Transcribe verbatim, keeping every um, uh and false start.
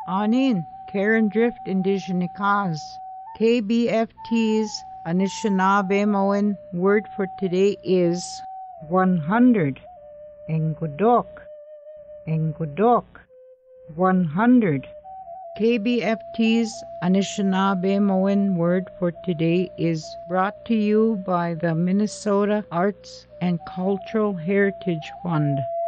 Anin, Karen Drift Indigenikaz. K B F T's Anishinaabemowin word for today is one hundred. Engodok, Engodok, one hundred. K B F T's Anishinaabemowin word for today is brought to you by the Minnesota Arts and Cultural Heritage Fund.